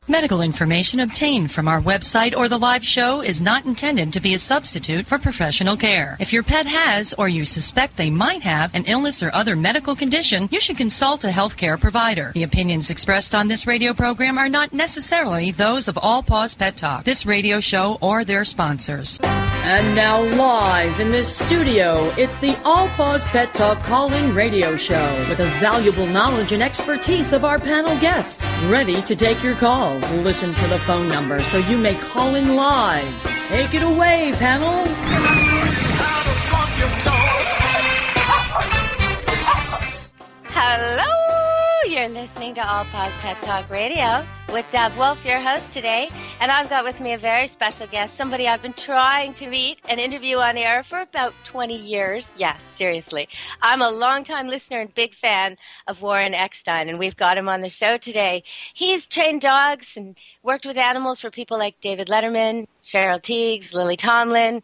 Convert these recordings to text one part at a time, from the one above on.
Medical information obtained from our website or the live show is not intended to be a substitute for professional care. If your pet has or you suspect they might have an illness or other medical condition, you should consult a healthcare provider. The opinions expressed on this radio program are not necessarily those of All Paws Pet Talk, this radio show, or their sponsors. And now live in this studio, it's the All Paws Pet Talk call-in radio show with the valuable knowledge and expertise of our panel guests, ready to take your calls. Listen for the phone number so you may call in live. Take it away, panel. Hello, you're listening to All Paws Pet Talk Radio with Deb Wolf, your host today, and I've got with me a very special guest, somebody I've been trying to meet and interview on air for about 20 years. Yes, seriously. I'm a longtime listener and big fan of Warren Eckstein, and we've got him on the show today. He's trained dogs and worked with animals for people like David Letterman, Cheryl Tiegs, Lily Tomlin.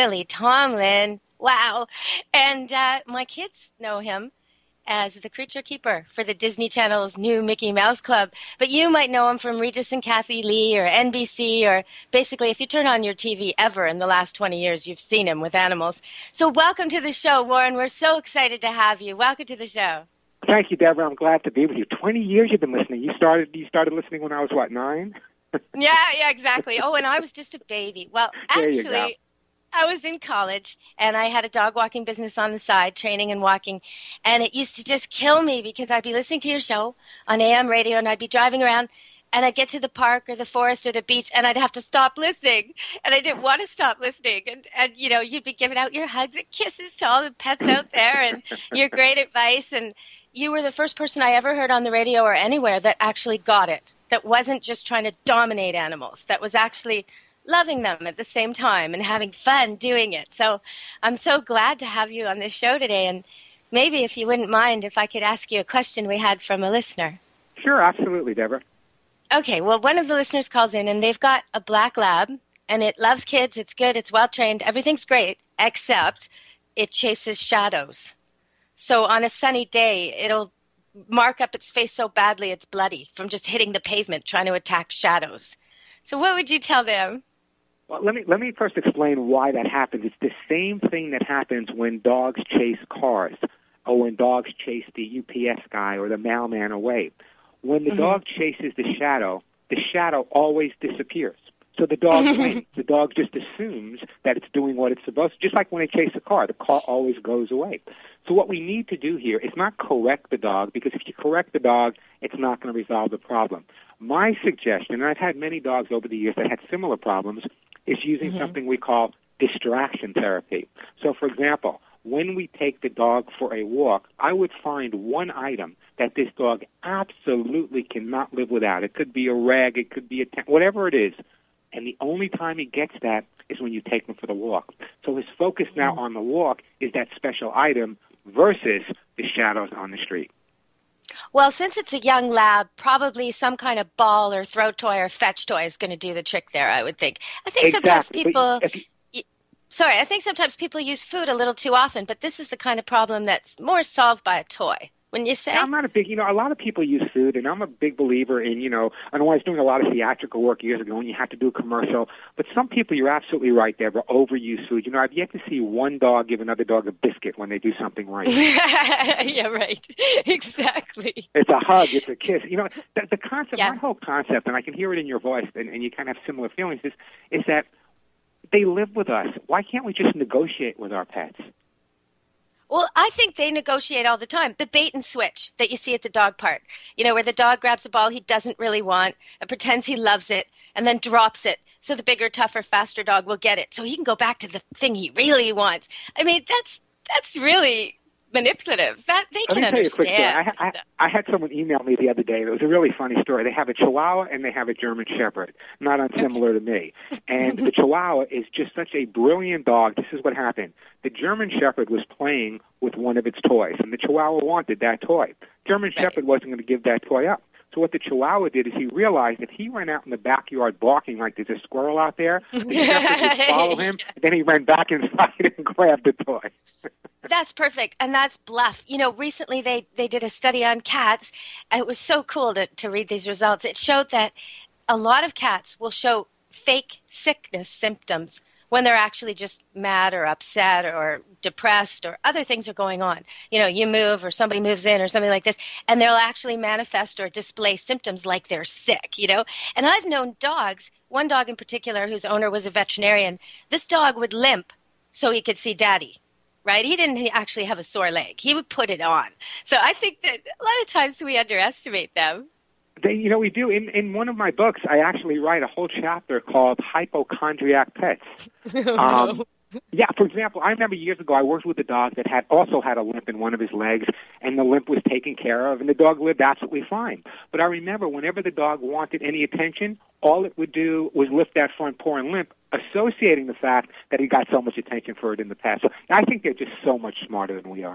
Wow. And my kids know him as the creature keeper for the Disney Channel's new Mickey Mouse Club. But you might know him from Regis and Kathy Lee or NBC, or basically if you turn on your TV ever in the last 20 years, you've seen him with animals. So welcome to the show, Warren. We're so excited to have you. Welcome to the show. Thank you, Deborah. I'm glad to be with you. 20 years you've been listening. You started listening when I was, 9? Yeah, exactly. Oh, and I was just a baby. Well, actually, I was in college, and I had a dog walking business on the side, training and walking, and it used to just kill me because I'd be listening to your show on AM radio, and I'd be driving around, and I'd get to the park or the forest or the beach, and I'd have to stop listening, and I didn't want to stop listening, and you know, you'd be giving out your hugs and kisses to all the pets out there, and your great advice, and you were the first person I ever heard on the radio or anywhere that actually got it, that wasn't just trying to dominate animals, that was actually loving them at the same time and having fun doing it. So I'm so glad to have you on this show today. And maybe if you wouldn't mind if I could ask you a question we had from a listener. Sure, absolutely, Deborah. Okay, well, one of the listeners calls in, and they've got a black lab, and it loves kids, it's good, it's well-trained, everything's great, except it chases shadows. So on a sunny day, it'll mark up its face so badly it's bloody from just hitting the pavement trying to attack shadows. So what would you tell them? Well, let me first explain why that happens. It's the same thing that happens when dogs chase cars or when dogs chase the UPS guy or the mailman away. When the dog chases the shadow always disappears. So the dog wins. The dog just assumes that it's doing what it's supposed to. Just like when they chase a car, the car always goes away. So what we need to do here is not correct the dog, because if you correct the dog, it's not going to resolve the problem. My suggestion, and I've had many dogs over the years that had similar problems, is using something we call distraction therapy. So, for example, when we take the dog for a walk, I would find one item that this dog absolutely cannot live without. It could be a rag, it could be a tent, whatever it is. And the only time he gets that is when you take him for the walk. So his focus now on the walk is that special item versus the shadows on the street. Well, since it's a young lab, probably some kind of ball or throw toy or fetch toy is going to do the trick there, I would think. I think sometimes people... I think sometimes people use food a little too often, but this is the kind of problem that's more solved by a toy. Wouldn't you say? I'm not a big, a lot of people use food, and I'm a big believer in, I know I was doing a lot of theatrical work years ago, and you had to do a commercial, but some people, you're absolutely right, Deborah, overuse food. I've yet to see one dog give another dog a biscuit when they do something right. Yeah, right. Exactly. It's a hug, it's a kiss. The concept, my whole concept, and I can hear it in your voice, and you kind of have similar feelings, is that they live with us. Why can't we just negotiate with our pets? Well, I think they negotiate all the time. The bait and switch that you see at the dog park, where the dog grabs a ball he doesn't really want and pretends he loves it and then drops it so the bigger, tougher, faster dog will get it so he can go back to the thing he really wants. I mean, that's really manipulative. That they can understand. I had someone email me the other day. It was a really funny story. They have a Chihuahua and they have a German Shepherd, not unsimilar to me. And the Chihuahua is just such a brilliant dog. This is what happened. The German Shepherd was playing with one of its toys, and the Chihuahua wanted that toy. German Shepherd wasn't going to give that toy up. So what the Chihuahua did is he realized if he went out in the backyard barking like there's a squirrel out there, the Shepherd would follow him, and then he ran back inside and grabbed the toy. That's perfect, and that's bluff. Recently they did a study on cats, and it was so cool to read these results. It showed that a lot of cats will show fake sickness symptoms when they're actually just mad or upset or depressed or other things are going on. You know, you move or somebody moves in or something like this, and they'll actually manifest or display symptoms like they're sick, you know. And I've known dogs, one dog in particular whose owner was a veterinarian, this dog would limp so he could see daddy. Right? He didn't actually have a sore leg. He would put it on. So I think that a lot of times we underestimate them. We do. In one of my books, I actually write a whole chapter called Hypochondriac Pets. Yeah, for example, I remember years ago I worked with a dog that also had a limp in one of his legs, and the limp was taken care of, and the dog lived absolutely fine. But I remember whenever the dog wanted any attention, all it would do was lift that front paw and limp, associating the fact that he got so much attention for it in the past. So I think they're just so much smarter than we are.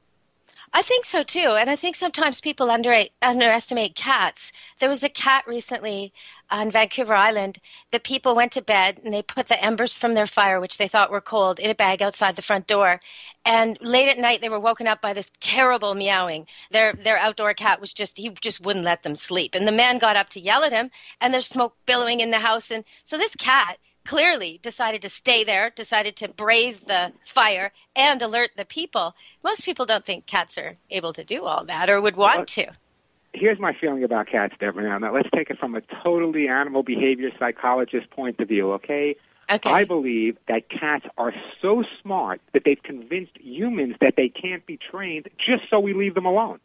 I think so, too. And I think sometimes people underestimate cats. There was a cat recently on Vancouver Island. The people went to bed, and they put the embers from their fire, which they thought were cold, in a bag outside the front door. And late at night, they were woken up by this terrible meowing. Their outdoor cat he just wouldn't let them sleep. And the man got up to yell at him, and there's smoke billowing in the house. And so this cat clearly decided to stay there, decided to brave the fire and alert the people. Most people don't think cats are able to do all that or would want to. Here's my feeling about cats, Deborah. Now, let's take it from a totally animal behavior psychologist point of view, okay? Okay. I believe that cats are so smart that they've convinced humans that they can't be trained just so we leave them alone.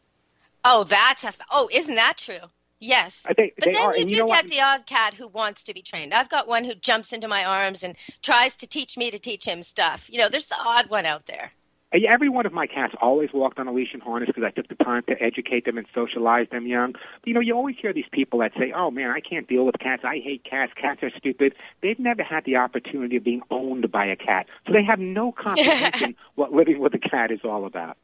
Oh, isn't that true? Yes. But then are. you do get the odd cat who wants to be trained. I've got one who jumps into my arms and tries to teach me to teach him stuff. You know, there's the odd one out there. Every one of my cats always walked on a leash and harness because I took the time to educate them and socialize them young. But, you always hear these people that say, oh, man, I can't deal with cats. I hate cats. Cats are stupid. They've never had the opportunity of being owned by a cat. So they have no comprehension what living with a cat is all about.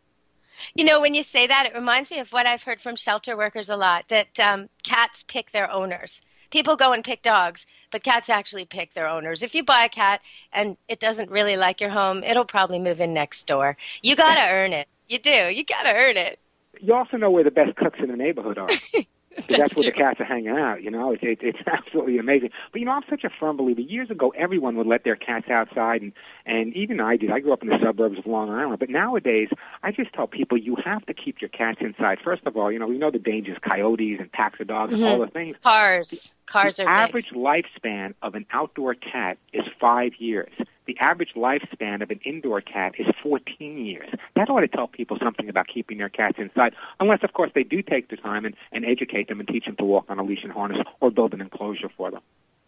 You know, when you say that, it reminds me of what I've heard from shelter workers a lot, that cats pick their owners. People go and pick dogs, but cats actually pick their owners. If you buy a cat and it doesn't really like your home, it'll probably move in next door. You got to earn it. You do. You got to earn it. You also know where the best cooks in the neighborhood are. That's where the cats are hanging out, It's absolutely amazing. But, I'm such a firm believer. Years ago, everyone would let their cats outside, and even I did. I grew up in the suburbs of Long Island. But nowadays, I just tell people you have to keep your cats inside. First of all, we know the dangers, coyotes and packs of dogs and all the things. Cars are the average lifespan of an outdoor cat is 5 years. The average lifespan of an indoor cat is 14 years. That ought to tell people something about keeping their cats inside, unless, of course, they do take the time and educate them and teach them to walk on a leash and harness or build an enclosure for them.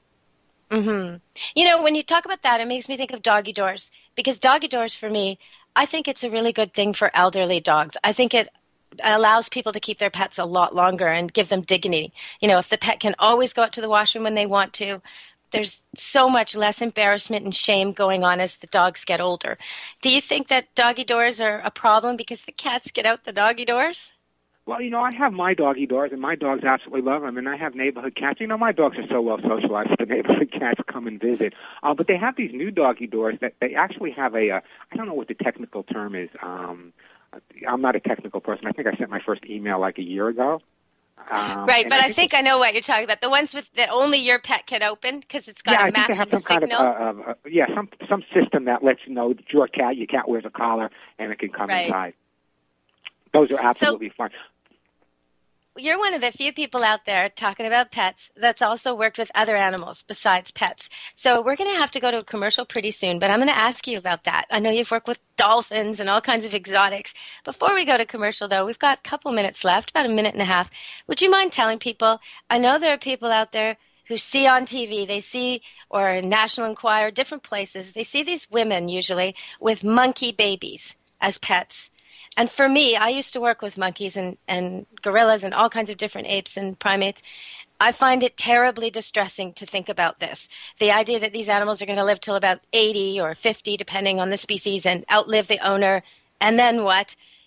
Mm-hmm. When you talk about that, it makes me think of doggy doors, because doggy doors, for me, I think it's a really good thing for elderly dogs. I think it allows people to keep their pets a lot longer and give them dignity. If the pet can always go out to the washroom when they want to, there's so much less embarrassment and shame going on as the dogs get older. Do you think that doggy doors are a problem because the cats get out the doggy doors? Well, I have my doggy doors, and my dogs absolutely love them, and I have neighborhood cats. My dogs are so well socialized that the neighborhood cats come and visit. But they have these new doggy doors that they actually have I don't know what the technical term is. I'm not a technical person. I think I sent my first email like a year ago. Right, but I think I know what you're talking about. The ones that only your pet can open because it's got a matching signal. Kind of, some system that lets you know that your cat wears a collar and it can come inside. Those are absolutely fine. You're one of the few people out there talking about pets that's also worked with other animals besides pets. So we're going to have to go to a commercial pretty soon, but I'm going to ask you about that. I know you've worked with dolphins and all kinds of exotics. Before we go to commercial, though, we've got a couple minutes left, about a minute and a half. Would you mind telling people, I know there are people out there who see on TV, they see, or National Enquirer, different places, they see these women usually with monkey babies as pets. And for me, I used to work with monkeys and gorillas and all kinds of different apes and primates. I find it terribly distressing to think about this. The idea that these animals are going to live till about 80 or 50, depending on the species, and outlive the owner. And then what?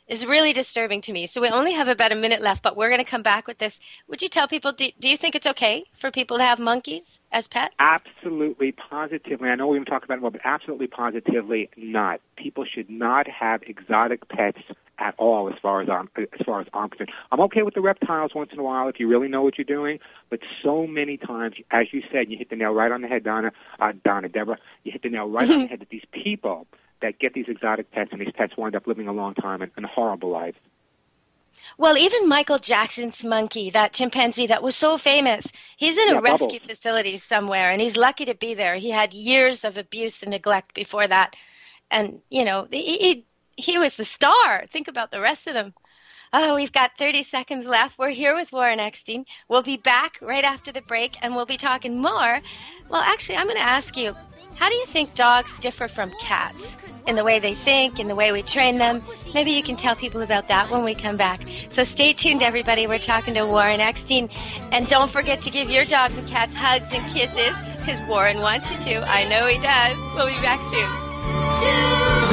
is really disturbing to me. So we only have about a minute left, but we're going to come back with this. Would you tell people, do you think it's okay for people to have monkeys as pets? Absolutely, positively. I know we're going to talk about it more, but absolutely, positively not. People should not have exotic pets at all, as far as I'm concerned. I'm okay with the reptiles once in a while if you really know what you're doing, but so many times, as you said, you hit the nail right on the head, Deborah, you hit the nail right on the head that these people that get these exotic pets, and these pets wind up living a long time and horrible lives. Well, even Michael Jackson's monkey, that chimpanzee that was so famous, he's in a rescue facility somewhere, and he's lucky to be there. He had years of abuse and neglect before that. And, you know, he was the star. Think about the rest of them. Oh, we've got 30 seconds left. We're here with Warren Eckstein. We'll be back right after the break, and we'll be talking more. Well, actually, I'm going to ask you, how do you think dogs differ from cats in the way they think, in the way we train them? Maybe you can tell people about that when we come back. So stay tuned, everybody. We're talking to Warren Eckstein. And don't forget to give your dogs and cats hugs and kisses, because Warren wants you to. I know he does. We'll be back soon.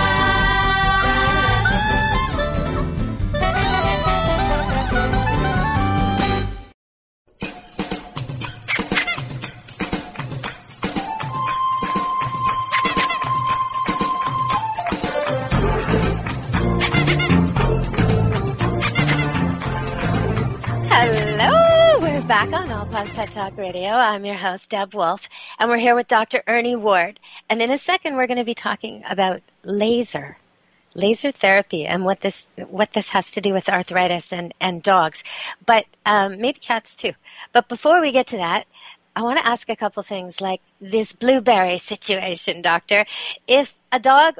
Hello, we're back on All Paws Pet Talk Radio. I'm your host, Deb Wolf, and we're here with Dr. Ernie Ward. And in a second, we're going to be talking about laser therapy, and what this has to do with arthritis and dogs, but maybe cats too. But before we get to that, I want to ask a couple things, like this blueberry situation, Doctor. If a dog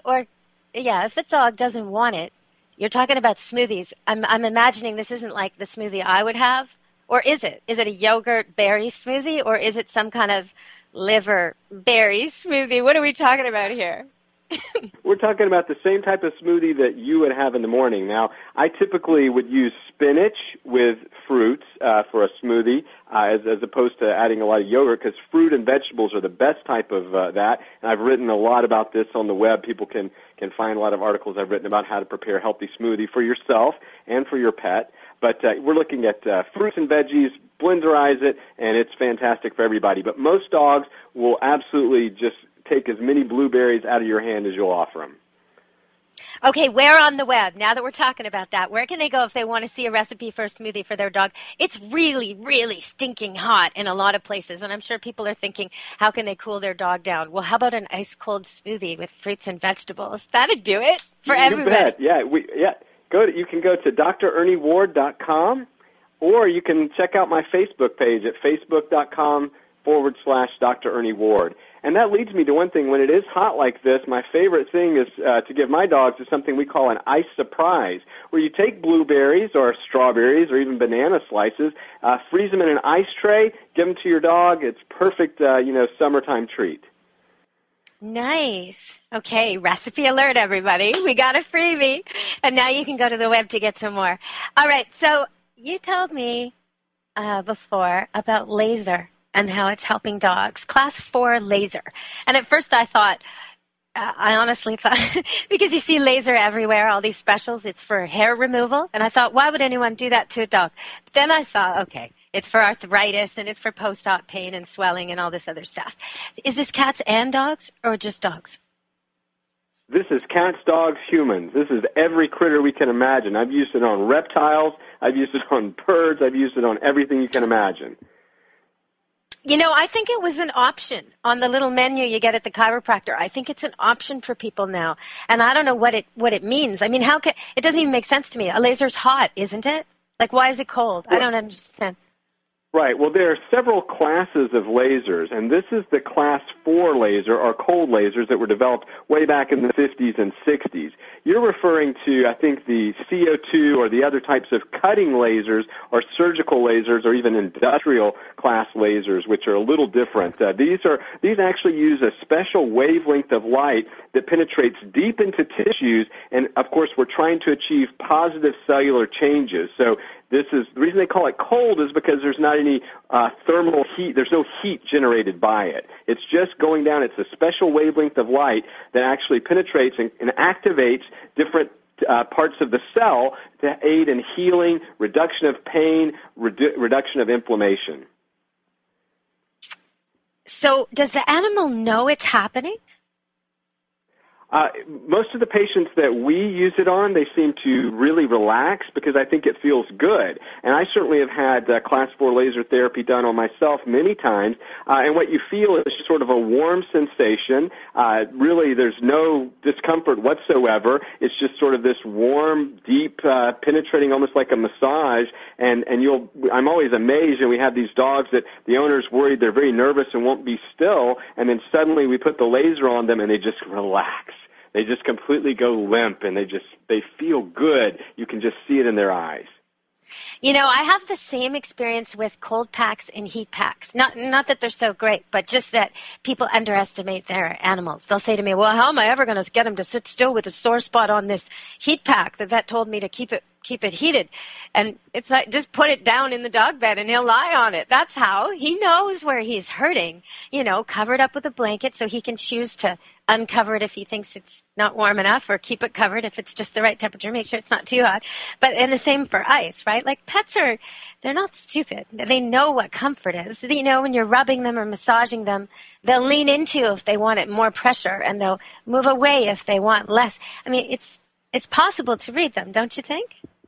doesn't want it, you're talking about smoothies. I'm imagining this isn't like the smoothie I would have, or is it? Is it a yogurt berry smoothie, or is it some kind of liver berry smoothie? What are we talking about here? We're talking about the same type of smoothie that you would have in the morning. Now, I typically would use spinach with fruits for a smoothie as opposed to adding a lot of yogurt, because fruit and vegetables are the best type of that. And I've written a lot about this on the web. People can find a lot of articles I've written about how to prepare a healthy smoothie for yourself and for your pet. But we're looking at fruits and veggies, blenderize it, and it's fantastic for everybody. But most dogs will absolutely just take as many blueberries out of your hand as you'll offer them. Okay, where on the web, now that we're talking about that, where can they go if they want to see a recipe for a smoothie for their dog? It's really, really stinking hot in a lot of places, and I'm sure people are thinking, how can they cool their dog down? Well, how about an ice-cold smoothie with fruits and vegetables? That'd do it for everybody. You bet. You can go to drernieward.com, or you can check out my Facebook page at facebook.com/Dr. Ernie Ward. And that leads me to one thing. When it is hot like this, my favorite thing is to give my dogs is something we call an ice surprise, where you take blueberries or strawberries or even banana slices, freeze them in an ice tray, give them to your dog. It's perfect, summertime treat. Nice. Okay, recipe alert, everybody. We got a freebie. And now you can go to the web to get some more. All right, so you told me before about laser and how it's helping dogs. Class 4 laser. And at first I honestly thought, because you see laser everywhere, all these specials, it's for hair removal. And I thought, why would anyone do that to a dog? But then I saw, okay, it's for arthritis and it's for post-op pain and swelling and all this other stuff. Is this cats and dogs or just dogs? This is cats, dogs, humans. This is every critter we can imagine. I've used it on reptiles. I've used it on birds. I've used it on everything you can imagine. You know, I think it was an option on the little menu you get at the chiropractor. I think it's an option for people now. And I don't know what it means. I mean, it doesn't even make sense to me. A laser's hot, isn't it? Like, why is it cold? I don't understand. Right. Well, there are several classes of lasers, and this is the Class 4 laser, or cold lasers, that were developed way back in the 50s and 60s. You're referring to, I think, the CO2 or the other types of cutting lasers or surgical lasers or even industrial class lasers, which are a little different. These actually use a special wavelength of light that penetrates deep into tissues, and, of course, we're trying to achieve positive cellular changes. So the reason they call it cold is because there's not any thermal heat. There's no heat generated by it. It's just going down. It's a special wavelength of light that actually penetrates and activates different parts of the cell to aid in healing, reduction of pain, reduction of inflammation. So does the animal know it's happening? Most of the patients that we use it on, they seem to really relax because I think it feels good. And I certainly have had class 4 laser therapy done on myself many times. And what you feel is sort of a warm sensation. Really, there's no discomfort whatsoever. It's just sort of this warm, deep, penetrating, almost like a massage. And I'm always amazed, and we have these dogs that the owner's worried they're very nervous and won't be still. And then suddenly we put the laser on them and they just relax. They just completely go limp, and they feel good. You can just see it in their eyes. You know, I have the same experience with cold packs and heat packs. Not that they're so great, but just that people underestimate their animals. They'll say to me, well, how am I ever going to get them to sit still with a sore spot on this heat pack? The vet told me to keep it heated. And it's like, just put it down in the dog bed and he'll lie on it. That's how. He knows where he's hurting, cover it up with a blanket so he can choose to uncover it if he thinks it's not warm enough, or keep it covered if it's just the right temperature, make sure it's not too hot. And the same for ice, right? Like pets they're not stupid. They know what comfort is. When you're rubbing them or massaging them, they'll lean into if they want it more pressure, and they'll move away if they want less. I mean, it's possible to read them, don't you think?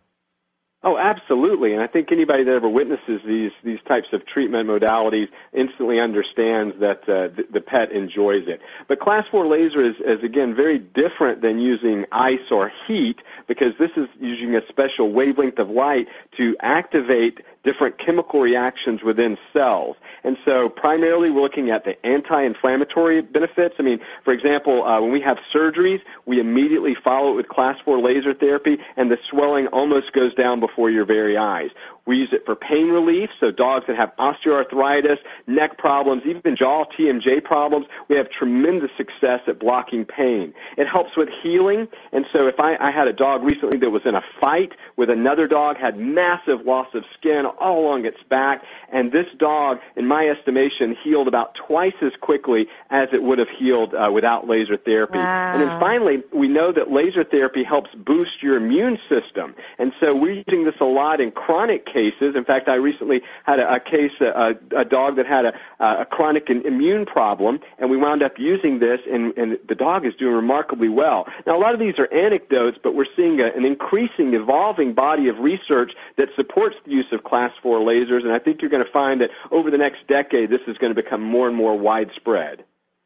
Oh, absolutely. And I think anybody that ever witnesses these types of treatment modalities instantly understands that the pet enjoys it. But class 4 laser is again, very different than using ice or heat, because this is using a special wavelength of light to activate different chemical reactions within cells. And so primarily we're looking at the anti-inflammatory benefits. I mean, for example, when we have surgeries, we immediately follow it with class 4 laser therapy, and the swelling almost goes down before your very eyes. We use it for pain relief, so dogs that have osteoarthritis, neck problems, even jaw TMJ problems, we have tremendous success at blocking pain. It helps with healing, and so if I had a dog recently that was in a fight with another dog, had massive loss of skin all along its back, and this dog, in my estimation, healed about twice as quickly as it would have healed without laser therapy. Wow. And then finally, we know that laser therapy helps boost your immune system, and so we're using this a lot in chronic cases. In fact, I recently had a case, a dog that had a chronic immune problem, and we wound up using this, and the dog is doing remarkably well. Now, a lot of these are anecdotes, but we're seeing an increasing, evolving body of research that supports the use of class 4 lasers, and I think you're going to find that over the next decade, this is going to become more and more widespread.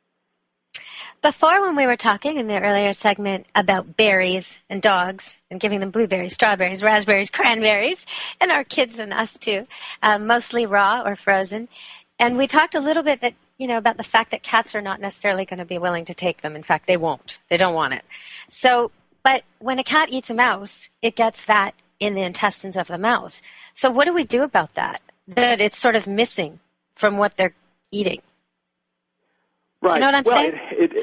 Before, when we were talking in the earlier segment about berries and dogs and giving them blueberries, strawberries, raspberries, cranberries, and our kids and us too, mostly raw or frozen, and we talked a little bit about the fact that cats are not necessarily going to be willing to take them. In fact, they won't. They don't want it. So, but when a cat eats a mouse, it gets that in the intestines of the mouse. So what do we do about that? That it's sort of missing from what they're eating. Right. You know what I'm saying?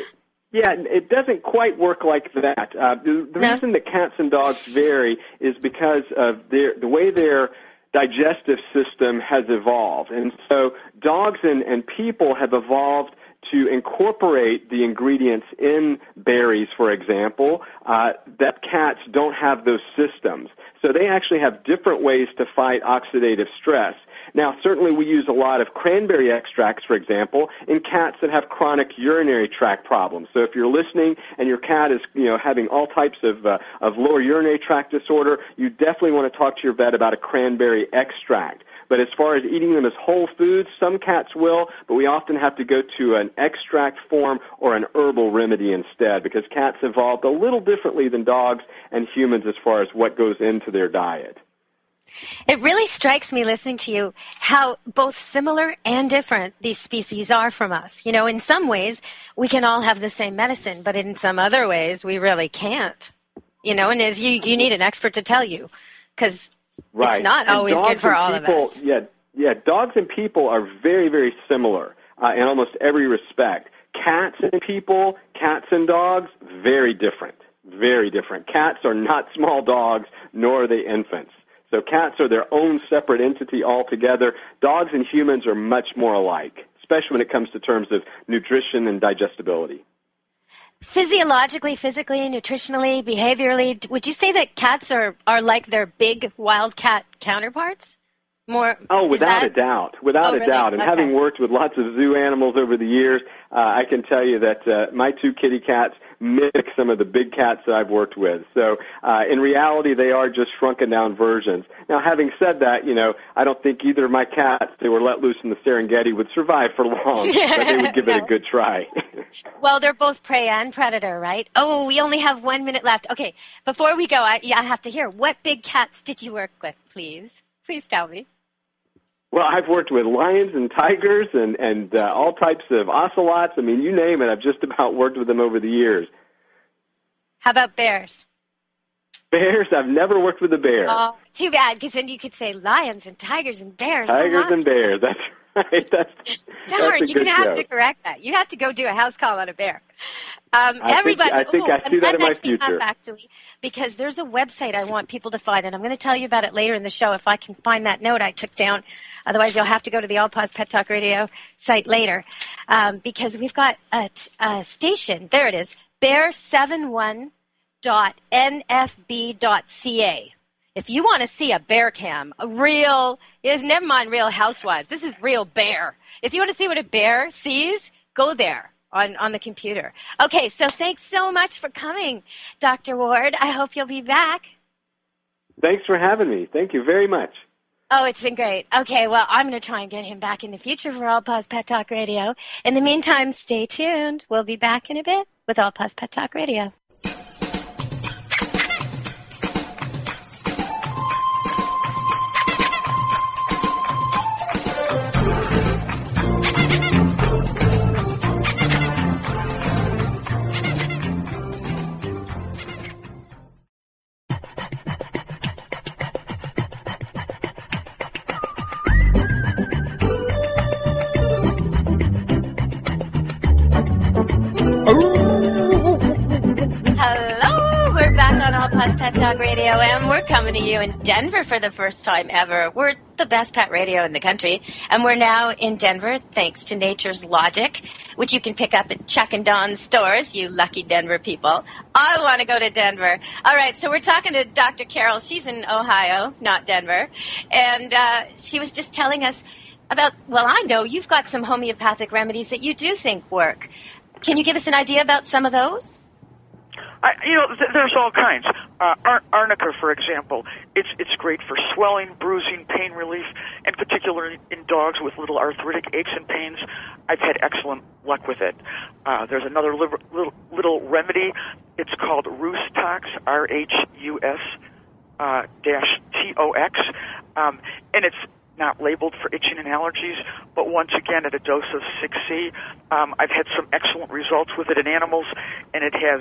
It doesn't quite work like that. The reason that cats and dogs vary is because of the way their digestive system has evolved. And so dogs and people have evolved to incorporate the ingredients in berries, for example, that cats don't have those systems. So they actually have different ways to fight oxidative stress. Now, certainly we use a lot of cranberry extracts, for example, in cats that have chronic urinary tract problems. So if you're listening and your cat is, having all types of lower urinary tract disorder, you definitely want to talk to your vet about a cranberry extract. But as far as eating them as whole foods, some cats will, but we often have to go to an extract form or an herbal remedy instead, because cats evolved a little differently than dogs and humans as far as what goes into their diet. It really strikes me listening to you how both similar and different these species are from us. In some ways, we can all have the same medicine, but in some other ways, we really can't. And as you need an expert to tell you, because it's not always good for all of us. Yeah, dogs and people are very, very similar in almost every respect. Cats and people, cats and dogs, very different, very different. Cats are not small dogs, nor are they infants. So cats are their own separate entity altogether. Dogs and humans are much more alike, especially when it comes to terms of nutrition and digestibility. physiologically, physically, nutritionally, behaviorally, would you say that cats are like their big wildcat counterparts? More? Without a doubt. Without a doubt. And having worked with lots of zoo animals over the years, I can tell you that my two kitty cats mimic some of the big cats that I've worked with. So in reality, they are just shrunken down versions. Now, having said that, I don't think either of my cats, if they were let loose in the Serengeti, would survive for long, but they would give it a good try. Well, they're both prey and predator, right? Oh, we only have 1 minute left. Okay, before we go, I have to hear, what big cats did you work with, please? Please tell me. Well, I've worked with lions and tigers and all types of ocelots. I mean, you name it. I've just about worked with them over the years. How about bears? Bears? I've never worked with a bear. Oh, too bad, because then you could say lions and tigers and bears. Tigers and bears. That's right. Darn, you're going to have to correct that. You have to go do a house call on a bear. Everybody, I think I see that in my future. Actually, because there's a website I want people to find, and I'm going to tell you about it later in the show if I can find that note I took down. Otherwise, you'll have to go to the All Paws Pet Talk Radio site later, because we've got a station. There it is, bear71.nfb.ca. If you want to see a bear cam, never mind Real Housewives. This is real bear. If you want to see what a bear sees, go there on the computer. Okay, so thanks so much for coming, Dr. Ward. I hope you'll be back. Thanks for having me. Thank you very much. Oh, it's been great. Okay, well, I'm going to try and get him back in the future for All Paws Pet Talk Radio. In the meantime, stay tuned. We'll be back in a bit with All Paws Pet Talk Radio. Pet Talk Radio, and we're coming to you in Denver for the first time ever. We're the best pet radio in the country, and we're now in Denver thanks to Nature's Logic, which you can pick up at Chuck and Don's stores, you lucky Denver people. I want to go to Denver. All right, so we're talking to Dr. Carol. She's in Ohio, not Denver, and she was just telling us about, well, I know you've got some homeopathic remedies that you do think work. Can you give us an idea about some of those? There's all kinds. Arnica, for example, it's great for swelling, bruising, pain relief, and particularly in dogs with little arthritic aches and pains. I've had excellent luck with it. There's another little remedy. It's called Rhus-Tox, RHUS-TOX, and it's not labeled for itching and allergies, but once again at a dose of 6C. I've had some excellent results with it in animals, and it has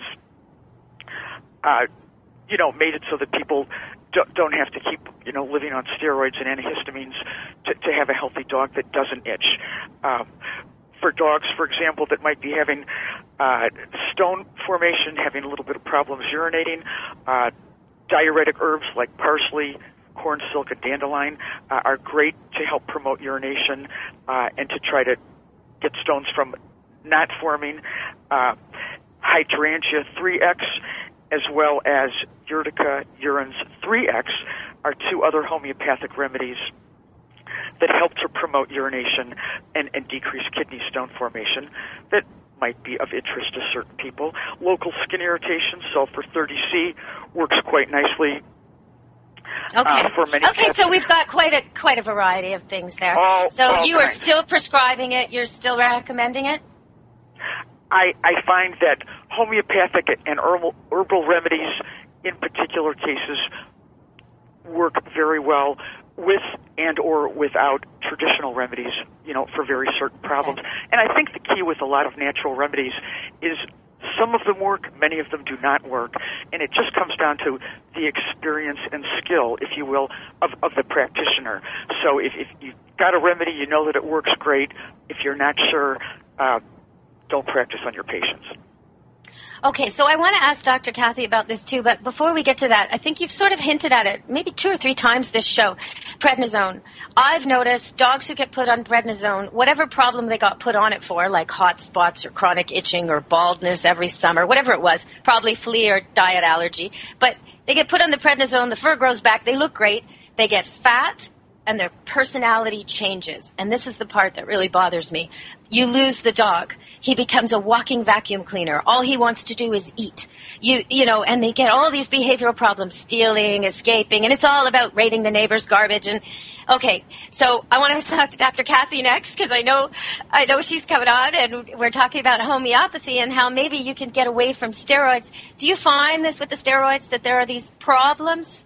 made it so that people don't have to keep, living on steroids and antihistamines to have a healthy dog that doesn't itch. For dogs, for example, that might be having stone formation, having a little bit of problems urinating, diuretic herbs like parsley, corn silk, and dandelion are great to help promote urination and to try to get stones from not forming. Hydrangea 3X as well as Urtica urens 3X are two other homeopathic remedies that help to promote urination and decrease kidney stone formation that might be of interest to certain people. Local skin irritation, sulfur 30C, works quite nicely. For many pets. So we've got quite a variety of things there. So you are still prescribing it? You're still recommending it? I find that homeopathic and herbal remedies in particular cases work very well with and or without traditional remedies, for very certain problems. Okay. And I think the key with a lot of natural remedies is some of them work, many of them do not work, and it just comes down to the experience and skill, if you will, of the practitioner. So if you've got a remedy, you know that it works great. If you're not sure, don't practice on your patients. Okay, so I want to ask Dr. Kathy about this too, but before we get to that, I think you've sort of hinted at it maybe 2 or 3 times this show, prednisone. I've noticed dogs who get put on prednisone, whatever problem they got put on it for, like hot spots or chronic itching or baldness every summer, whatever it was, probably flea or diet allergy, but they get put on the prednisone, the fur grows back, they look great, they get fat, and their personality changes. And this is the part that really bothers me. You lose the dog. He becomes a walking vacuum cleaner. All he wants to do is eat. You know, and they get all these behavioral problems, stealing, escaping, and it's all about raiding the neighbor's garbage. And okay, so I want to talk to Dr. Kathy next because I know she's coming on, and we're talking about homeopathy and how maybe you can get away from steroids. Do you find this with the steroids that there are these problems?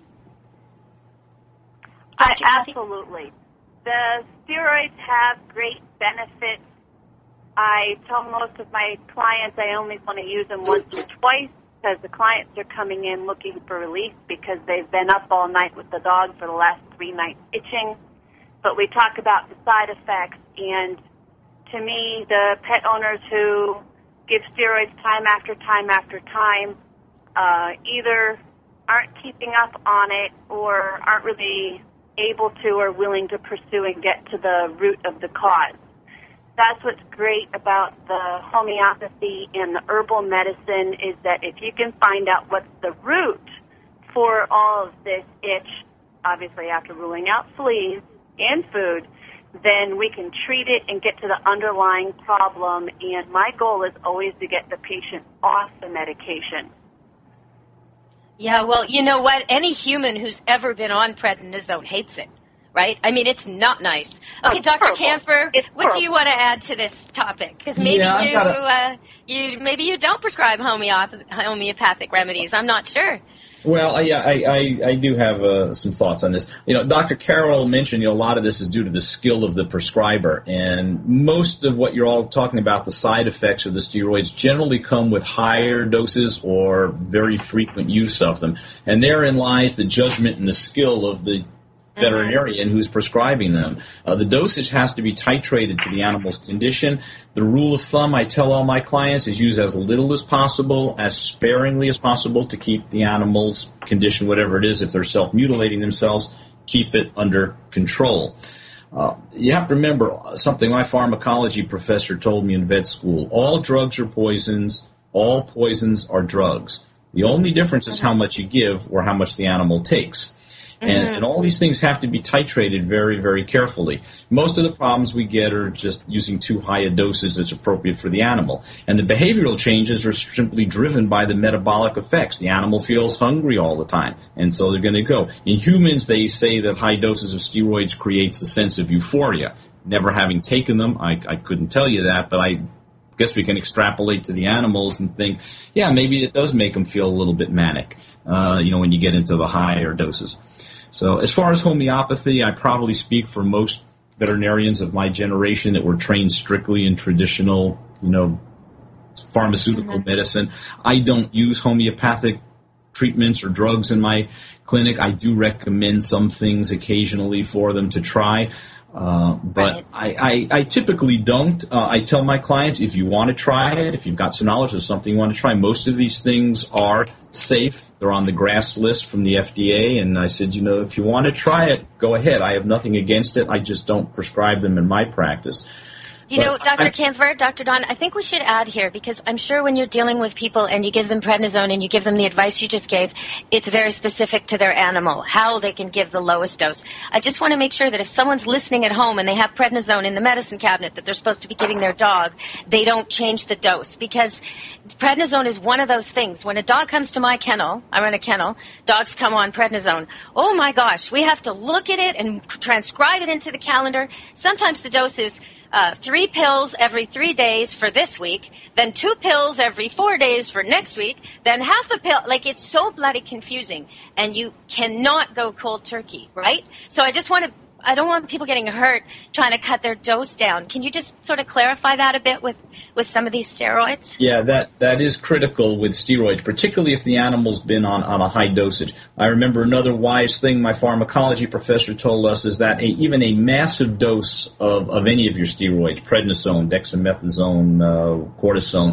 Absolutely. The steroids have great benefits. I tell most of my clients I only want to use them once or twice because the clients are coming in looking for relief because they've been up all night with the dog for the last 3 nights itching. But we talk about the side effects, and to me, the pet owners who give steroids time after time after time either aren't keeping up on it or aren't really able to or willing to pursue and get to the root of the cause. That's what's great about the homeopathy and the herbal medicine is that if you can find out what's the root for all of this itch, obviously after ruling out fleas and food, then we can treat it and get to the underlying problem. And my goal is always to get the patient off the medication. Yeah, well, you know what? Any human who's ever been on prednisone hates it, right? I mean, it's not nice. Okay, Dr. Kampfer, what do you want to add to this topic? Because maybe maybe you don't prescribe homeopathic remedies. I'm not sure. Well, I do have some thoughts on this. You know, Dr. Carroll mentioned, a lot of this is due to the skill of the prescriber, and most of what you're all talking about, the side effects of the steroids, generally come with higher doses or very frequent use of them, and therein lies the judgment and the skill of the veterinarian who's prescribing them. The dosage has to be titrated to the animal's condition. The rule of thumb I tell all my clients is use as little as possible, as sparingly as possible to keep the animal's condition, whatever it is. If they're self-mutilating themselves, keep it under control. You have to remember something my pharmacology professor told me in vet school. All drugs are poisons. All poisons are drugs. The only difference is how much you give or how much the animal takes. And all these things have to be titrated very, very carefully. Most of the problems we get are just using too high a dosage that's appropriate for the animal. And the behavioral changes are simply driven by the metabolic effects. The animal feels hungry all the time, and so they're going to go. In humans, they say that high doses of steroids creates a sense of euphoria. Never having taken them, I couldn't tell you that, but I guess we can extrapolate to the animals and think, yeah, maybe it does make them feel a little bit manic, when you get into the higher doses. So as far as homeopathy, I probably speak for most veterinarians of my generation that were trained strictly in traditional, pharmaceutical medicine. I don't use homeopathic treatments or drugs in my clinic. I do recommend some things occasionally for them to try. But I typically don't. I tell my clients, if you want to try it, if you've got some knowledge of something you want to try, most of these things are safe. They're on the GRAS list from the FDA, and I said, if you want to try it, go ahead. I have nothing against it. I just don't prescribe them in my practice. Dr. Kampfer, Dr. Don, I think we should add here, because I'm sure when you're dealing with people and you give them prednisone and you give them the advice you just gave, it's very specific to their animal, how they can give the lowest dose. I just want to make sure that if someone's listening at home and they have prednisone in the medicine cabinet that they're supposed to be giving their dog, they don't change the dose, because prednisone is one of those things. When a dog comes to my kennel, I run a kennel, dogs come on prednisone. Oh my gosh, we have to look at it and transcribe it into the calendar. Sometimes the dose is 3 pills every 3 days for this week, then 2 pills every 4 days for next week, then half a pill. Like, it's so bloody confusing, and you cannot go cold turkey, right? So I don't want people getting hurt trying to cut their dose down. Can you just sort of clarify that a bit with some of these steroids? Yeah, that is critical with steroids, particularly if the animal's been on a high dosage. I remember another wise thing my pharmacology professor told us is that even a massive dose of any of your steroids, prednisone, dexamethasone, cortisone,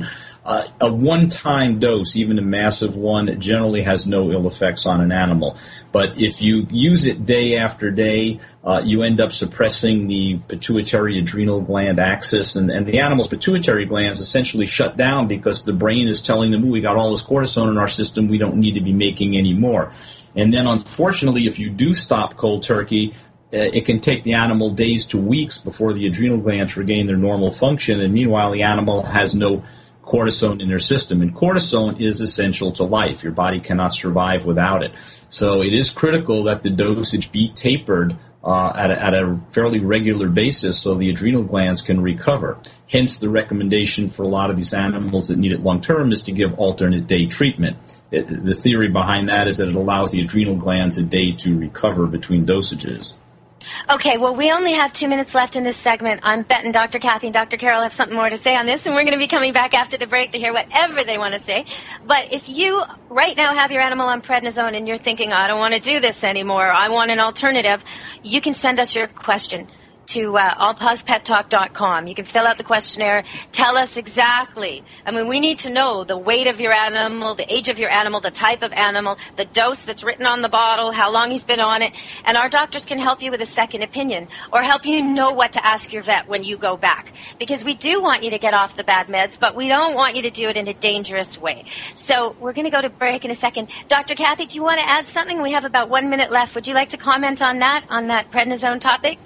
A one-time dose, even a massive one, generally has no ill effects on an animal. But if you use it day after day, you end up suppressing the pituitary adrenal gland axis, and the animal's pituitary glands essentially shut down because the brain is telling them, we got all this cortisone in our system, we don't need to be making any more. And then, unfortunately, if you do stop cold turkey, it can take the animal days to weeks before the adrenal glands regain their normal function, and meanwhile the animal has no cortisone in their system. And cortisone is essential to life. Your body cannot survive without it. So it is critical that the dosage be tapered at a fairly regular basis so the adrenal glands can recover. Hence the recommendation for a lot of these animals that need it long term is to give alternate day treatment. The theory behind that is that it allows the adrenal glands a day to recover between dosages. Okay, well, we only have 2 minutes left in this segment. I'm betting Dr. Kathy and Dr. Carol have something more to say on this, and we're going to be coming back after the break to hear whatever they want to say. But if you right now have your animal on prednisone and you're thinking, I don't want to do this anymore, I want an alternative, you can send us your question to allpauspettalk.com. You can fill out the questionnaire. Tell us exactly. I mean, we need to know the weight of your animal, the age of your animal, the type of animal, the dose that's written on the bottle, how long he's been on it. And our doctors can help you with a second opinion or help you know what to ask your vet when you go back. Because we do want you to get off the bad meds, but we don't want you to do it in a dangerous way. So we're going to go to break in a second. Dr. Kathy, do you want to add something? We have about 1 minute left. Would you like to comment on that prednisone topic?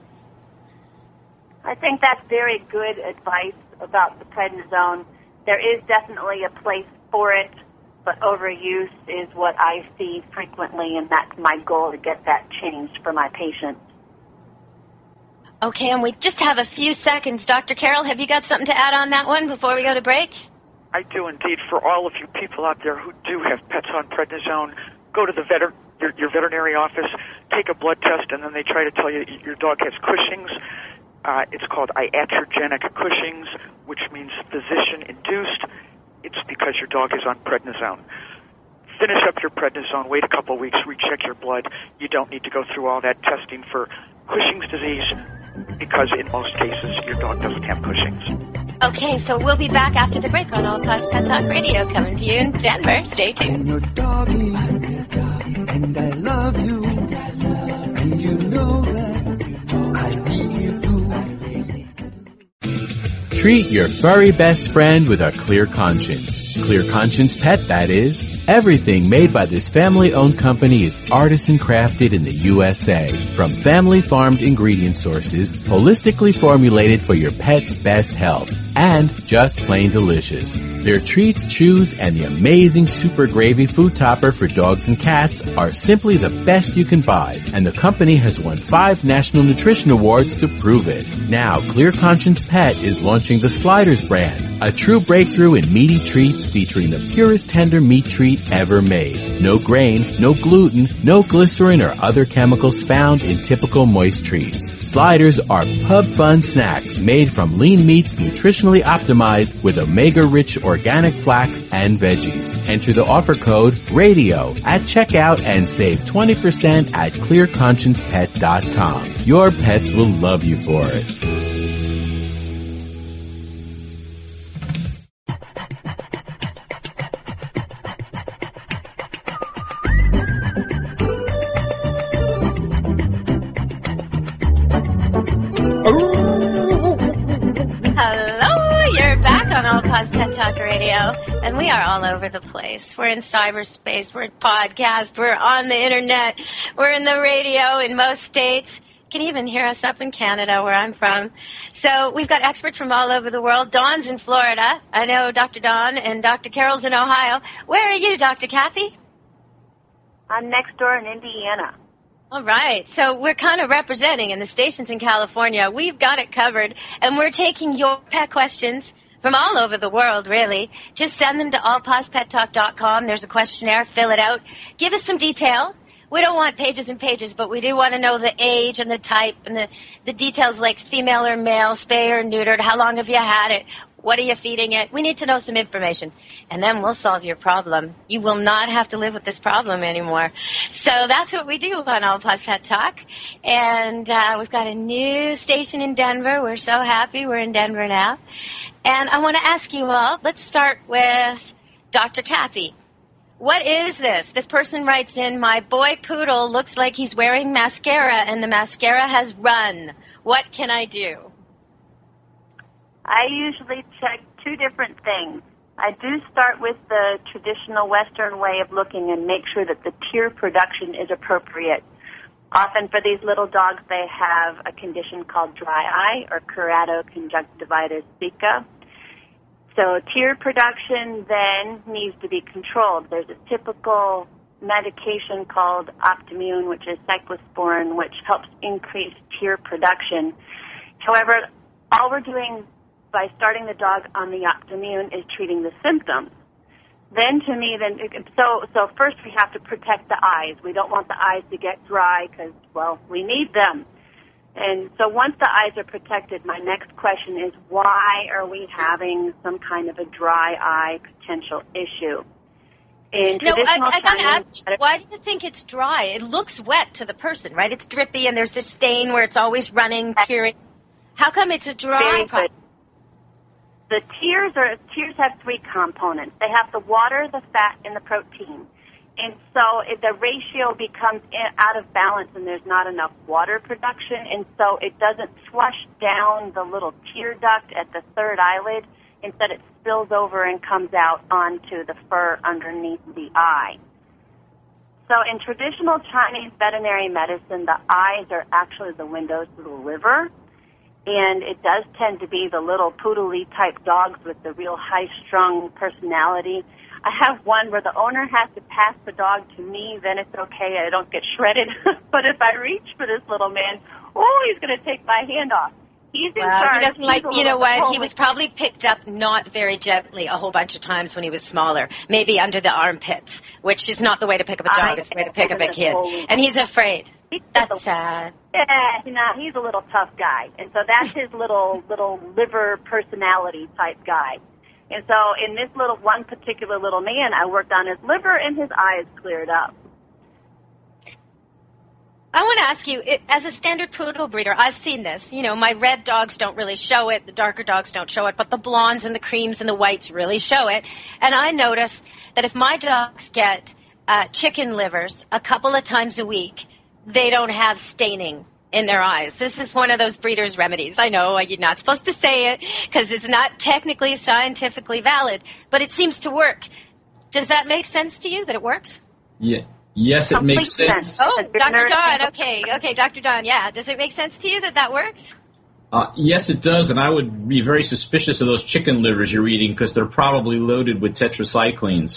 I think that's very good advice about the prednisone. There is definitely a place for it, but overuse is what I see frequently, and that's my goal, to get that changed for my patients. Okay, and we just have a few seconds. Dr. Carol, have you got something to add on that one before we go to break? I do indeed. For all of you people out there who do have pets on prednisone, go to the your veterinary office, take a blood test, and then they try to tell you your dog has Cushing's. It's called iatrogenic Cushing's, which means physician-induced. It's because your dog is on prednisone. Finish up your prednisone, wait a couple weeks, recheck your blood. You don't need to go through all that testing for Cushing's disease because in most cases your dog doesn't have Cushing's. Okay, so we'll be back after the break on All Paws Pet Talk Radio, coming to you in Denver. Stay tuned. I'm your doggy, and I love you, and you know that I really do. Treat your furry best friend with a clear conscience. Clear Conscience Pet, that is. Everything made by this family-owned company is artisan crafted in the USA. From family-farmed ingredient sources, holistically formulated for your pet's best health, and just plain delicious. Their treats, chews, and the amazing Super Gravy food topper for dogs and cats are simply the best you can buy, and the company has won 5 National Nutrition Awards to prove it. Now, Clear Conscience Pet is launching the Sliders brand, a true breakthrough in meaty treats featuring the purest tender meat treat ever made. No grain, no gluten, no glycerin or other chemicals found in typical moist treats. Sliders are pub fun snacks made from lean meats nutritionally optimized with omega-rich organic flax and veggies. Enter the offer code RADIO at checkout and save 20% at clearconsciencepet.com. Your pets will love you for it. Talk Radio, and we are all over the place. We're in cyberspace, we're in podcast, we're on the internet, we're in the radio in most states. You can even hear us up in Canada, where I'm from. So we've got experts from all over the world. Dawn's in Florida. I know Dr. Dawn, and Dr. Carol's in Ohio. Where are you, Dr. Kathy? I'm next door in Indiana. All right. So we're kind of representing in the stations in California. We've got it covered, and we're taking your pet questions from all over the world, really. Just send them to allpauspettalk.com. There's a questionnaire. Fill it out. Give us some detail. We don't want pages and pages, but we do want to know the age and the type and the details like female or male, spay or neutered, how long have you had it, what are you feeding it. We need to know some information, and then we'll solve your problem. You will not have to live with this problem anymore. So that's what we do on All Paws Pet Talk. And we've got a new station in Denver. We're so happy we're in Denver now. And I want to ask you all, let's start with Dr. Kathy. What is this? This person writes in, my boy poodle looks like he's wearing mascara and the mascara has run. What can I do? I usually check two different things. I do start with the traditional Western way of looking and make sure that the tear production is appropriate. Often for these little dogs, they have a condition called dry eye or keratoconjunctivitis spica. So tear production then needs to be controlled. There's a typical medication called Optimune, which is cyclosporin, which helps increase tear production. However, all we're doing by starting the dog on the Optimune is treating the symptoms. So first we have to protect the eyes. We don't want the eyes to get dry because, well, we need them. And so once the eyes are protected, my next question is, why are we having some kind of a dry eye potential issue? I got to ask you, why do you think it's dry? It looks wet to the person, right? It's drippy and there's this stain where it's always running, tearing. How come it's a dry problem? The tears have three components. They have the water, the fat, and the protein. And so the ratio becomes out of balance and there's not enough water production, and so it doesn't flush down the little tear duct at the third eyelid. Instead, it spills over and comes out onto the fur underneath the eye. So in traditional Chinese veterinary medicine, the eyes are actually the windows to the liver, and it does tend to be the little poodle-y type dogs with the real high-strung personality. I have one where the owner has to pass the dog to me, then it's okay, I don't get shredded. But if I reach for this little man, he's going to take my hand off. He's in charge. He doesn't like, you know what, he was probably picked up not very gently a whole bunch of times when he was smaller, maybe under the armpits, which is not the way to pick up a dog, it's the way to pick up a kid. And he's afraid. That's sad. Yeah, he's a little tough guy. And so that's his little liver personality type guy. And so in this one particular little man, I worked on his liver and his eyes cleared up. I want to ask you, as a standard poodle breeder, I've seen this. You know, my red dogs don't really show it, the darker dogs don't show it, but the blondes and the creams and the whites really show it. And I notice that if my dogs get chicken livers a couple of times a week, they don't have staining in their eyes. This is one of those breeder's remedies. I know you're not supposed to say it because it's not technically scientifically valid, but it seems to work. Does that make sense to you, that it works? Yeah. Yes, it makes sense. Oh, Dr. Don, okay, Dr. Don, yeah. Does it make sense to you that works? Yes, it does, and I would be very suspicious of those chicken livers you're eating because they're probably loaded with tetracyclines.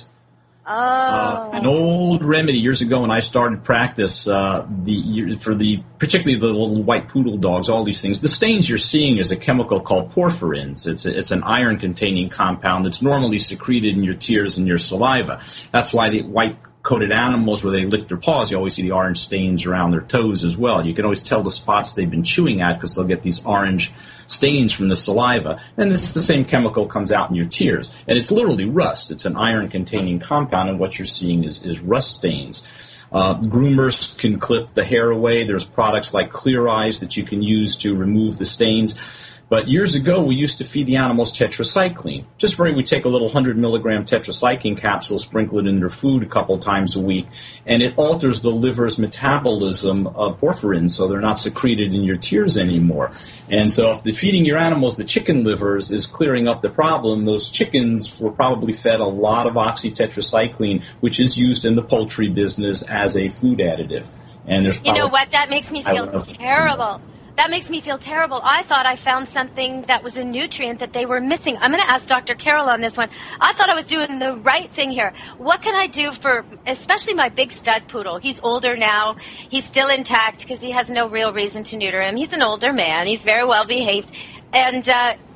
An old remedy years ago when I started practice, particularly the little white poodle dogs, all these things, the stains you're seeing is a chemical called porphyrins. It's an iron-containing compound that's normally secreted in your tears and your saliva. That's why the white-coated animals, where they lick their paws, you always see the orange stains around their toes as well. You can always tell the spots they've been chewing at because they'll get these orange stains from the saliva, and this is the same chemical comes out in your tears. And it's literally rust. It's an iron-containing compound, and what you're seeing is rust stains. Groomers can clip the hair away. There's products like Clear Eyes that you can use to remove the stains. But years ago, we used to feed the animals tetracycline. We take a little 100-milligram tetracycline capsule, sprinkle it in their food a couple times a week, and it alters the liver's metabolism of porphyrins, so they're not secreted in your tears anymore. And so if feeding your animals the chicken livers is clearing up the problem, those chickens were probably fed a lot of oxytetracycline, which is used in the poultry business as a food additive. And there's you know what? That makes me feel terrible. That makes me feel terrible. I thought I found something that was a nutrient that they were missing. I'm going to ask Dr. Carroll on this one. I thought I was doing the right thing here. What can I do for, especially my big stud poodle? He's older now. He's still intact because he has no real reason to neuter him. He's an older man. He's very well behaved. And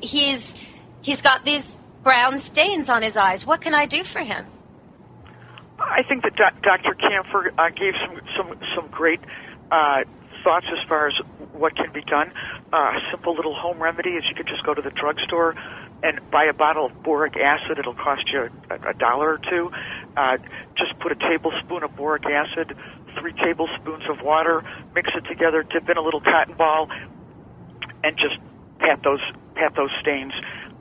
he's got these brown stains on his eyes. What can I do for him? I think that Dr. Camphor gave some great thoughts as far as what can be done. A simple little home remedy is you could just go to the drugstore and buy a bottle of boric acid. It'll cost you $1 or $2. Just put a tablespoon of boric acid, 3 tablespoons of water, mix it together, dip in a little cotton ball, and just pat those stains.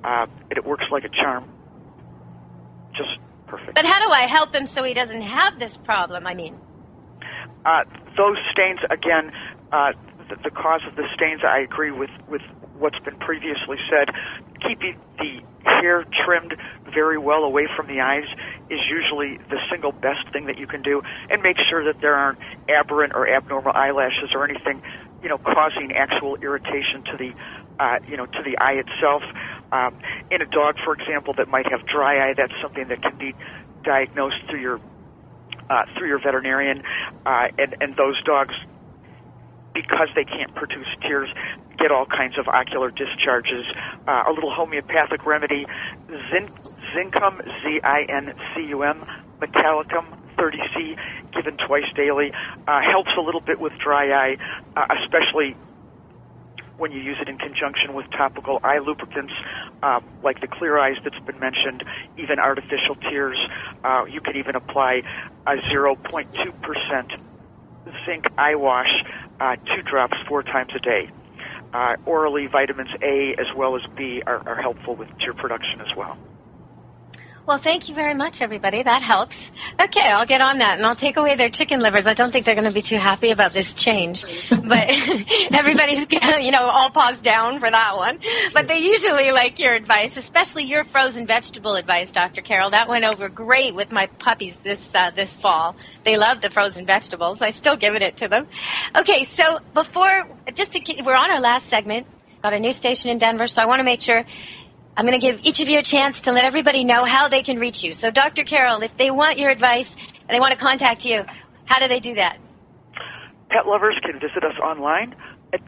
and it works like a charm. Just perfect. But how do I help him so he doesn't have this problem? I mean, those stains, again, the cause of the stains, I agree with what's been previously said. Keeping the hair trimmed very well away from the eyes is usually the single best thing that you can do, and make sure that there aren't aberrant or abnormal eyelashes or anything, causing actual irritation to the, to the eye itself. In a dog, for example, that might have dry eye, that's something that can be diagnosed through your veterinarian, and those dogs, because they can't produce tears, get all kinds of ocular discharges. A little homeopathic remedy, Zincum, Zincum, Metallicum 30C, given twice daily, helps a little bit with dry eye, especially when you use it in conjunction with topical eye lubricants, like the Clear Eyes that's been mentioned, even artificial tears. You can even apply a 0.2% zinc eye wash, 2 drops 4 times a day. Orally, vitamins A as well as B are helpful with tear production as well. Well, thank you very much, everybody. That helps. Okay, I'll get on that, and I'll take away their chicken livers. I don't think they're going to be too happy about this change. But everybody's, all paws down for that one. But they usually like your advice, especially your frozen vegetable advice, Dr. Carroll. That went over great with my puppies this fall. They love the frozen vegetables. I still giving it to them. Okay, so we're on our last segment. Got a new station in Denver, so I want to make sure I'm going to give each of you a chance to let everybody know how they can reach you. So, Dr. Carroll, if they want your advice and they want to contact you, how do they do that? Pet lovers can visit us online at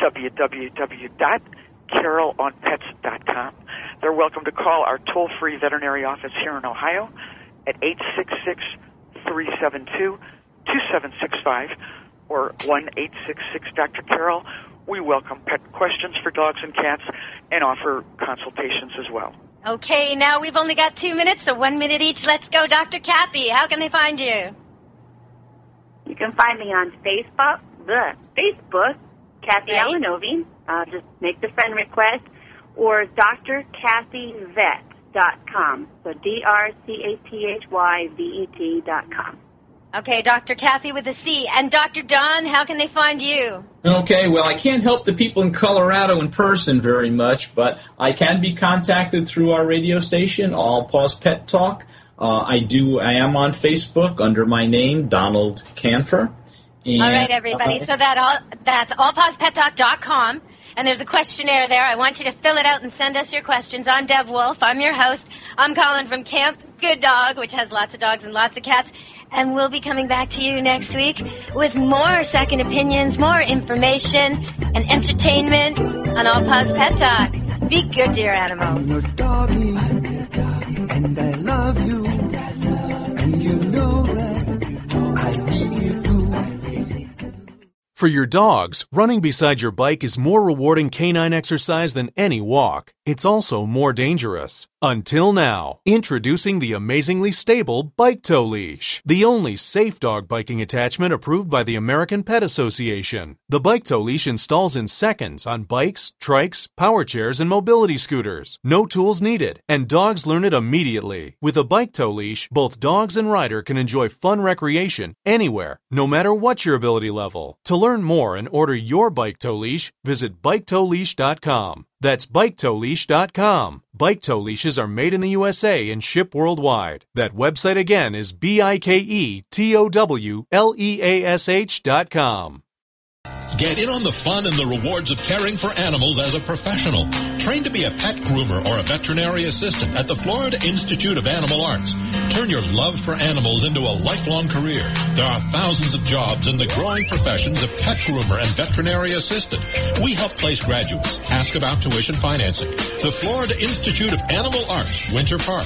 www.carrollonpets.com. They're welcome to call our toll-free veterinary office here in Ohio at 866-372-2765 or 1-866-Dr. Carroll. We welcome pet questions for dogs and cats and offer consultations as well. Okay, now we've only got 2 minutes, so 1 minute each. Let's go. Dr. Kathy, how can they find you? You can find me on Facebook, Kathy Alanovi. Just make the friend request, or drkathyvet.com. So drcathyvet.com. Okay, Dr. Kathy with a C. And Dr. Don, how can they find you? Okay, well, I can't help the people in Colorado in person very much, but I can be contacted through our radio station, All Paws Pet Talk. I am on Facebook under my name, Donald Canfer. All right, everybody. So that's allpawspettalk.com. And there's a questionnaire there. I want you to fill it out and send us your questions. I'm Deb Wolf. I'm your host. I'm calling from Camp Good Dog, which has lots of dogs and lots of cats. And we'll be coming back to you next week with more second opinions, more information, and entertainment on All Paws Pet Talk. Be good to your animals. I'm your doggy, and I love you, and you know that I really do. For your dogs, running beside your bike is more rewarding canine exercise than any walk. It's also more dangerous. Until now, introducing the amazingly stable Bike Tow Leash, the only safe dog biking attachment approved by the American Pet Association. The Bike Tow Leash installs in seconds on bikes, trikes, power chairs, and mobility scooters. No tools needed, and dogs learn it immediately. With a Bike Tow Leash, both dogs and rider can enjoy fun recreation anywhere, no matter what your ability level. To learn more and order your Bike Tow Leash, visit BikeTowLeash.com. That's BikeTowLeash.com. Bike Tow Leashes are made in the USA and ship worldwide. That website again is BikeTowLeash.com. Get in on the fun and the rewards of caring for animals as a professional. Train to be a pet groomer or a veterinary assistant at the Florida Institute of Animal Arts. Turn your love for animals into a lifelong career. There are thousands of jobs in the growing professions of pet groomer and veterinary assistant. We help place graduates. Ask about tuition financing. The Florida Institute of Animal Arts, Winter Park,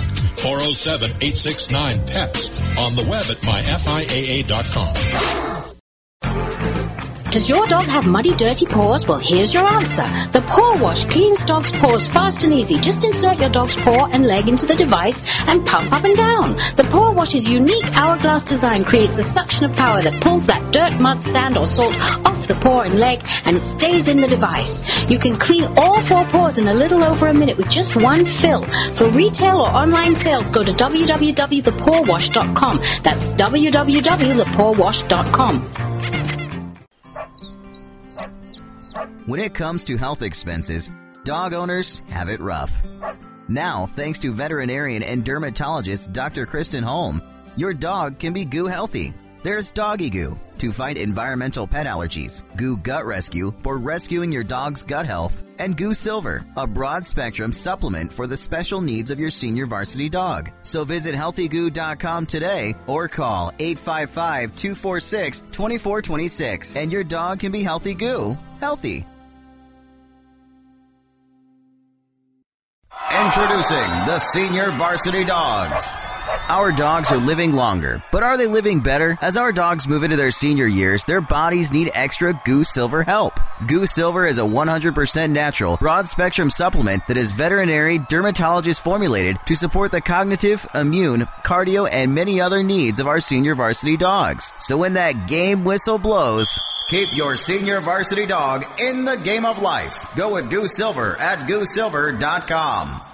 407-869-PETS. On the web at myfiaa.com. Does your dog have muddy, dirty paws? Well, here's your answer. The Paw Wash cleans dog's paws fast and easy. Just insert your dog's paw and leg into the device and pump up and down. The Paw Wash's unique hourglass design creates a suction of power that pulls that dirt, mud, sand, or salt off the paw and leg, and it stays in the device. You can clean all 4 paws in a little over a minute with just one fill. For retail or online sales, go to www.thepawwash.com. That's www.thepawwash.com. When it comes to health expenses, dog owners have it rough. Now, thanks to veterinarian and dermatologist Dr. Kristen Holm, your dog can be goo healthy. There's Doggy Goo to fight environmental pet allergies, Goo Gut Rescue for rescuing your dog's gut health, and Goo Silver, a broad-spectrum supplement for the special needs of your senior varsity dog. So visit healthygoo.com today or call 855-246-2426, and your dog can be healthy goo healthy. Introducing the Senior Varsity Dogs. Our dogs are living longer, but are they living better? As our dogs move into their senior years, their bodies need extra Goo Silver help. Goo Silver is a 100% natural, broad-spectrum supplement that is veterinary dermatologist formulated to support the cognitive, immune, cardio, and many other needs of our senior varsity dogs. So when that game whistle blows, keep your senior varsity dog in the game of life. Go with Goo Silver at goosilver.com.